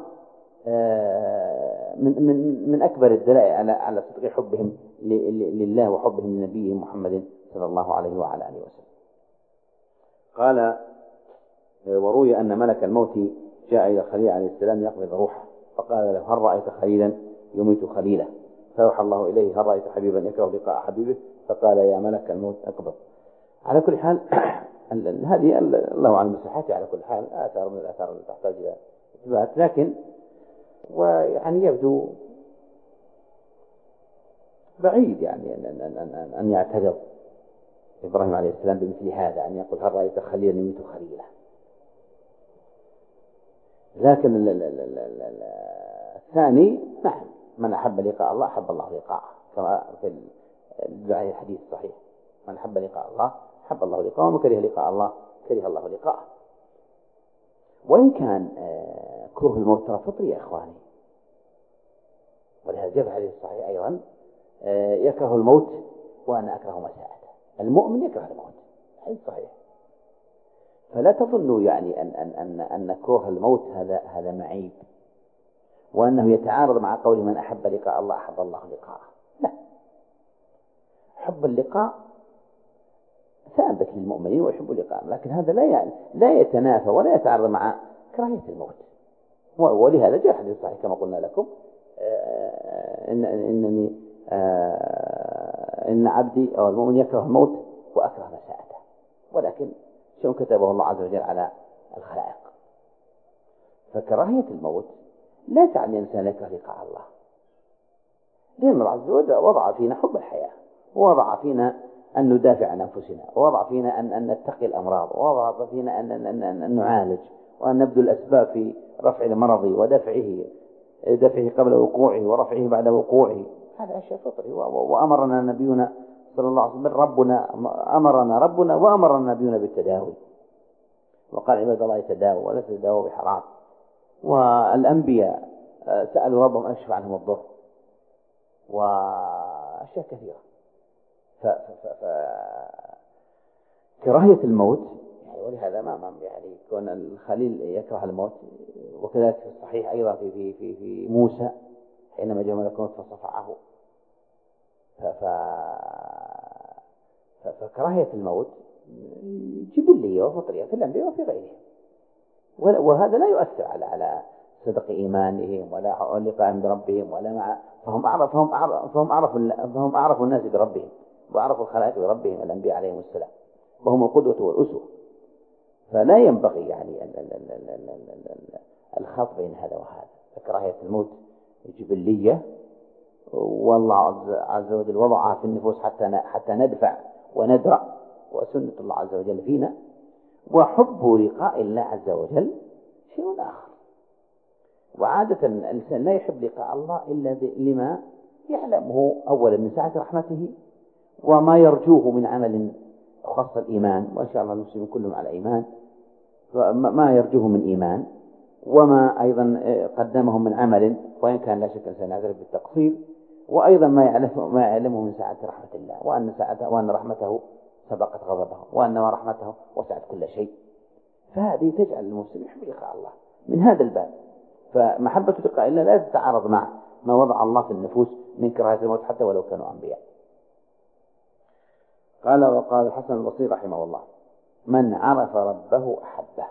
من أكبر الدلائل على صدق حبهم لله وحبهم لنبيه محمد صلى الله عليه وعلى آله وسلم. قال وروي أن ملك الموت جاء إلى خليل عليه السلام يقبض روحه، فقال له هل رأيت خليلا يميت خليله؟ فأوحى الله إليه هل رأيت حبيبا يكره لقاء حبيبه؟ فقال يا ملك الموت اقبض. على كل حال هذه الله أعلم بصحتها، على كل حال آثار من الآثار التي تحتاج إلى إثبات، لكن ويعني يبدو بعيد يعني أن يعترض إبراهيم عليه السلام بمثل هذا، أن يقول هل رأيت خليلا يميت خليله. لكن الثاني نعم، من أحب لقاء الله أحب الله لقاءه، كما في الحديث الصحيح من أحب لقاء الله أحب الله لقاءه، ومن كره لقاء الله كره الله لقاءه. وإن كان كره الموت ترى فطري يا إخواني، ولهذا جاء في الحديث الصحيح أيضا يكره الموت وأنا أكره مساءته. المؤمن يكره الموت، حديث صحيح. فلا تظنوا يعني أن كره الموت هذا معيب، وأنه يتعارض مع قول من أحب لقاء الله أحب الله لقاءه. لا، حب اللقاء ثابت للمؤمنين ويحب اللقاء، لكن هذا لا يتنافى ولا يتعارض مع كراهية الموت. ولهذا جاء حديث صحيح كما قلنا لكم إن عبدي أو المؤمن يكره الموت وأكره مساءته، ولكن شيء كتبه الله عز وجل على الخلائق. فكراهية الموت لا تعني الإنسان يكره لقاء الله، لأن الله عز وجل وضع فينا حب الحياة، ووضع فينا أن ندافع عن أنفسنا، ووضع فينا أن نتقي الأمراض، ووضع فينا أن نعالج وأن نبذل الأسباب في رفع المرض ودفعه قبل وقوعه ورفعه بعد وقوعه. هذا شيء فطري، وأمرنا نبينا صلى الله عليه وسلم أمرنا ربنا وأمرنا نبينا بالتداوي، وقال عباد الله يتداووا ولا تتداووا بحرام. والأنبياء سألوا ربهم أن يكشف عنهم الضر وأشياء كثيرة. كراهية الموت يعني، ولهذا ما يعني كون الخليل يكره الموت. وكذلك في الصحيح أيضا في موسى حينما جاء ملك الموت فصفعه. فكراهية الموت جبلية وفطرية في الأنبياء وفي غيرهم، وهذا لا يؤثر على صدق إيمانهم ولا لقائهم بربهم ولا مع فهم أعرف الناس بربهم وأعرف الخلائق بربهم الأنبياء عليهم السلام، وهم القدوة والأسوة. فلا ينبغي يعني الخلط بين هذا وهذا. فكراهية الموت جبلية، والله عز وجل وضعها في النفوس حتى ندفع وندرأ، وسنة الله عز وجل فينا. وحب لقاء الله عز وجل شيء آخر. وعادة الإنسان لا يحب لقاء الله إلا لما يعلمه أولا من سعة رحمته، وما يرجوه من عمل خاص الإيمان، وإن شاء الله المسلمين كلهم على إيمان، ما يرجوه من إيمان، وما أيضا قدمهم من عمل، وإن كان لا شك الإنسان يعترف بالتقصير، وأيضا ما يعلمه من سعة رحمة الله، وأن رحمته سبقت غضبه، وأن رحمته وسعت كل شيء. فهذه تجعل المسلم يحب لقاء الله من هذا الباب. فمحبة لقاء الله لا تتعارض مع ما وضع الله في النفوس من كراهية الموت حتى ولو كانوا أنبياء. وقال الحسن البصري رحمه الله: من عرف ربه أحبه،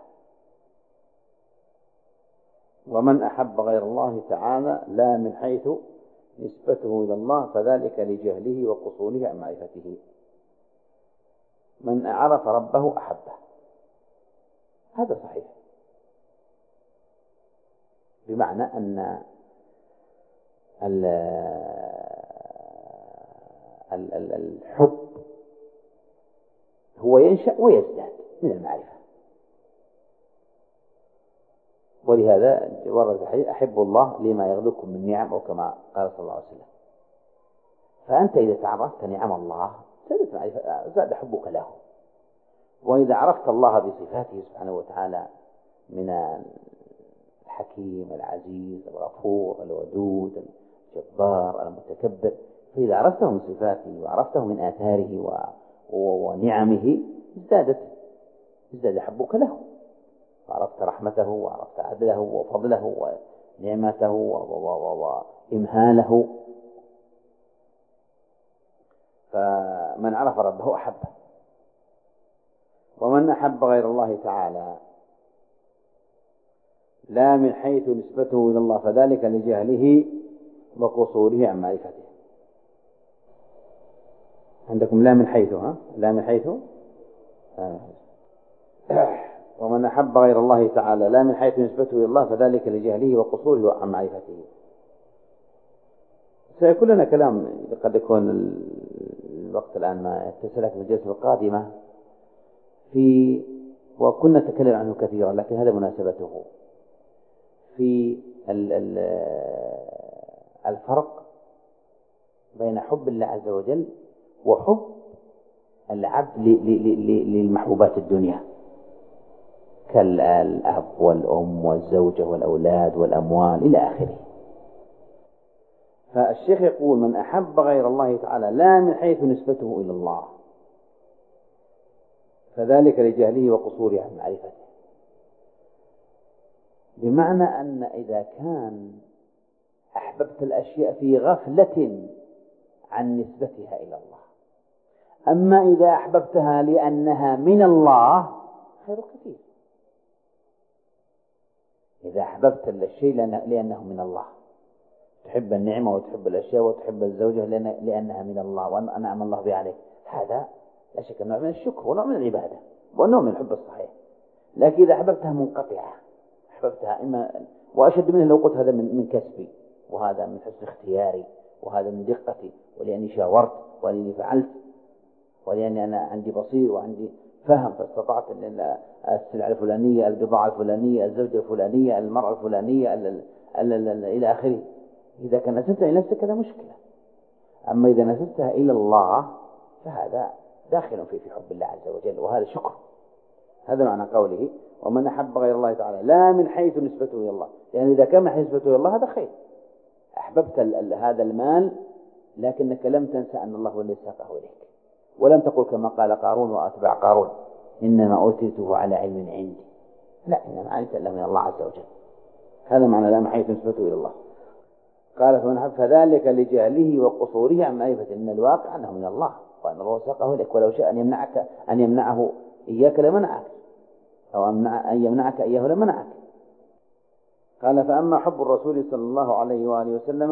ومن أحب غير الله تعالى لا من حيث نسبته إلى الله فذلك لجهله وقصوره عن معرفته. من عرف ربه أحبه، هذا صحيح، بمعنى أن الحب هو ينشأ ويزداد من المعرفة. ولهذا ورد الحديث: أحب الله لما يغلقكم من نعم، أو كما قال صلى الله عليه وسلم. فأنت إذا تعرفت نعم الله زاد حبك له. وإذا عرفت الله بصفاته سبحانه وتعالى من الحكيم العزيز الغفور الودود الجبار المتكبر، فإذا عرفته من صفاته وعرفته من آثاره ونعمه ازداد حبك له، وعرفت رحمته وعرفت عدله وفضله ونعمته وإمهاله. فمن عرف ربه أحبه. ومن أحب غير الله تعالى لا من حيث نسبته إلى الله فذلك لجهله وقصوره عن معرفته. عندكم لا من حيث، لا من حيث. ومن أحب غير الله تعالى لا من حيث نسبته إلى الله فذلك لجهله وقصوره عن معرفته. سيكون لنا كلام، قد يكون الوقت الآن ما يتسلك في الجلسة القادمة وكنا نتكلم عنه كثيرا، لكن هذا مناسبته في الفرق بين حب الله عز وجل وحب العبد للمحبوبات الدنيا كالأب والأم والزوجة والأولاد والأموال إلى آخره. فالشيخ يقول: من أحب غير الله تعالى لا من حيث نسبته إلى الله فذلك لجهله وقصوره عن معرفته. بمعنى أن إذا كان أحببت الأشياء في غفلة عن نسبتها إلى الله، أما إذا أحببتها لأنها من الله خير كثير. إذا أحببت الشيء لأنه من الله، تحب النعمة وتحب الأشياء وتحب الزوجة لأنها من الله وأنعم الله بها عليك، هذا لا شك نوع من الشكر ونوع من العبادة ونوع من الحب الصحيح. لكن إذا أحببتها منقطعة، أحببتها وأشد منه لو قلت هذا من كسبي، وهذا من حسن اختياري، وهذا من دقتي، ولأني شاورت، ولأني فعلت، ولأني أنا عندي بصير وعندي فهم فاستطعت أن السلعة الفلانية، البضاعة الفلانية، الزوجة الفلانية، المرأة الفلانية، إلى آخره. إذا كان نسبتها إلى نفسك هذا مشكلة. أما إذا نسبتها إلى الله فهذا داخل في حب الله عز وجل، وهذا شكر. هذا معنى قوله: ومن أحب غير الله تعالى لا من حيث نسبته إلى الله. يعني إذا كان من حيث نسبته إلى الله هذا خير، أحببت هذا المال لكنك لم تنسى أن الله هو الذي ساقه إليك، ولم تقل كما قال قارون وأتباع قارون: إنما أوتيته على علم عندي. لا، إنما علمت إلا من الله عز وجل. هذا معنى لا من حيث نسبته إلى الله. قال: فمن أحب فذلك لجهله وقصوره عن معرفته. إن الواقع أنه من الله وأن الله ساقه إليك، ولو شاء أن يمنعه إياك لمنعك، أو أن يمنعك إياه لمنعك. قال: فأما حب الرسول صلى الله عليه وآله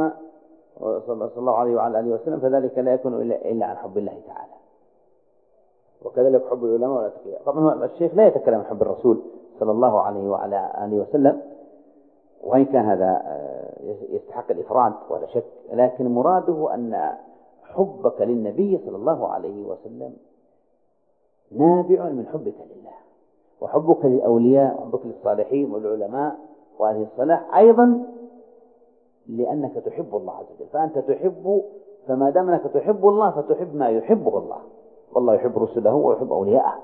وسلم فذلك لا يكون إلا عن حب الله تعالى، وكذلك حب العلماء والأتقياء. طبعا الشيخ لا يتكلم عن حب الرسول صلى الله عليه وعلى آله وسلم، وإن كان هذا يستحق الإفراد ولا شك، لكن مراده أن حبك للنبي صلى الله عليه وسلم نابع من حبك لله، وحبك للأولياء وحبك للصالحين والعلماء وأهل الصلاح أيضا لأنك تحب الله عز وجل. فأنت تحب، فما دام أنك تحب الله فتحب ما يحبه الله، والله يحب رسله ويحب أولياءه.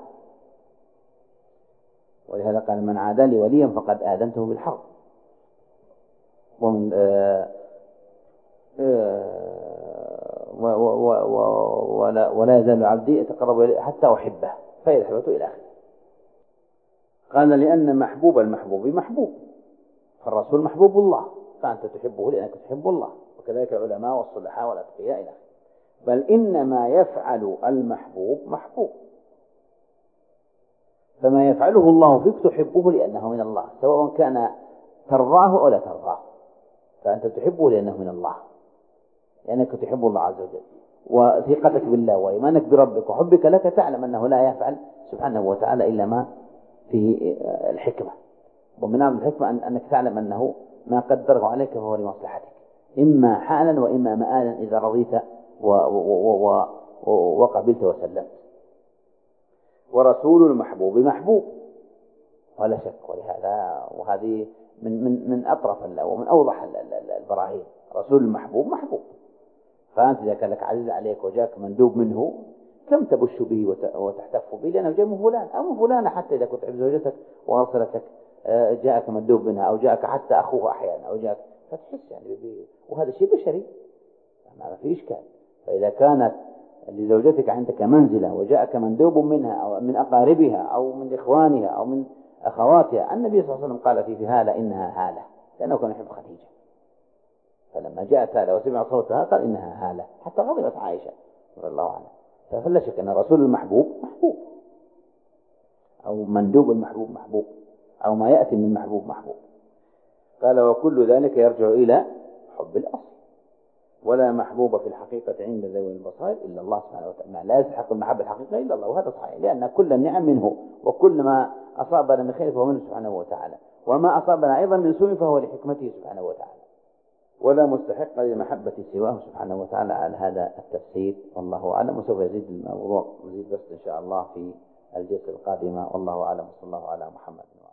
ولهذا قال: من عادى لي وليا فقد آذنته بالحرب. ولا يزال عبدي يتقرب إلي حتى أحبه فإذا أحببته إلى آخره. قال لأن محبوب المحبوب محبوب، فالرسول محبوب الله فأنت تحبه لأنك تحب الله، وكذلك العلماء والصلحاء والأتقياء إلى آخره. بل إنما يفعل المحبوب محبوب، فما يفعله الله فيك تحبه لأنه من الله، سواء كان ترضاه أو لا ترضاه، فأنت تحبه لأنه من الله، لأنك تحب الله عز وجل، وثقتك بالله وإيمانك بربك وحبك لك تعلم أنه لا يفعل سبحانه وتعالى إلا ما فيه الحكمة. ومن أعظم الحكمة أنك تعلم أنه ما قدره عليك فهو لمصلحتك، إما حالا وإما مآلا إذا رضيت وقبلت وسلمت. ورسول المحبوب محبوب ولا شك، ولهذا وهذه من أطرف ومن أوضح البراهين. رسول المحبوب محبوب، فأنت إذا كان لك عزيز عليك وجاءك مندوب منه كم تبش به وتحتف به لأنه جاء من فلان أو من فلانة، حتى إذا كنت عند زوجتك وأرسلتك جاءك مندوب منها أو جاءك حتى أخوه أحيانا أو جاءك، فتحس يعني وهذا شيء بشري ما في إشكال. فإذا كانت لزوجتك عندك منزلة وجاءك مندوب منها أو من أقاربها أو من إخوانها أو من أخواتها، النبي صلى الله عليه وسلم قال في هالة إنها هالة، لأنه كان يحب خديجة، فلما جاءت هالة وسمع صوتها قال إنها هالة، حتى غضبت عائشة رضي الله عنها. فلا شك أن الرسول المحبوب محبوب، أو مندوب المحبوب محبوب، أو ما يأتي من المحبوب محبوب. قال وكل ذلك يرجع إلى حب الأصل، ولا محبوب في الحقيقة عند ذوي البصائر إلا الله سبحانه وتعالى، لا يستحق المحبة الحقيقة إلا الله، وهذا صحيح، لأن كل النعم منه، وكل ما أصابنا من خير فهو منه سبحانه وتعالى، وما أصابنا أيضا من سوء فهو لحكمته سبحانه وتعالى، ولا مستحق للمحبة سواه سبحانه وتعالى. على هذا التفسير والله أعلم، وسوف يزيد الموضوع مزيد بس إن شاء الله في الجلسة القادمة، والله أعلم، وصلى الله على محمد.